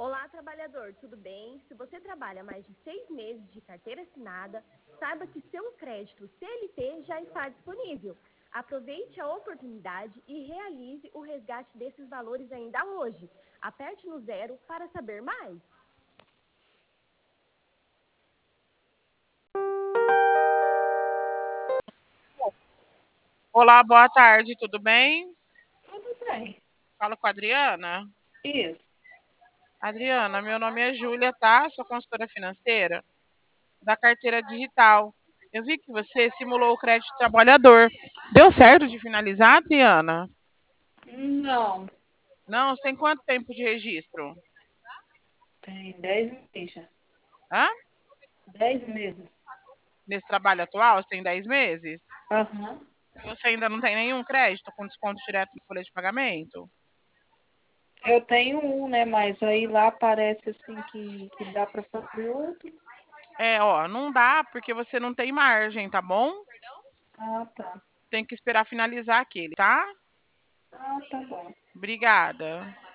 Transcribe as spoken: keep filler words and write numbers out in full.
Olá, trabalhador, tudo bem? Se você trabalha mais de seis meses de carteira assinada, saiba que seu crédito C L T já está disponível. Aproveite a oportunidade e realize o resgate desses valores ainda hoje. Aperte no zero para saber mais. Olá, boa tarde, tudo bem? Tudo bem. Falo com a Adriana. Isso. Adriana, meu nome é Júlia, tá? Sou consultora financeira da carteira digital. Eu vi que você simulou o crédito trabalhador. Deu certo de finalizar, Adriana? Não, Não, você tem quanto tempo de registro? tem dez meses já. Hã? Dez meses. Nesse trabalho atual, você tem dez meses? Aham. Você ainda não tem nenhum crédito com desconto direto no folha de pagamento? Eu tenho um, né? Mas aí lá parece assim que, que dá para fazer outro. É, ó, não dá porque você não tem margem, tá bom? Ah, tá. Tem que esperar finalizar aquele, tá? Ah, tá bom. Obrigada.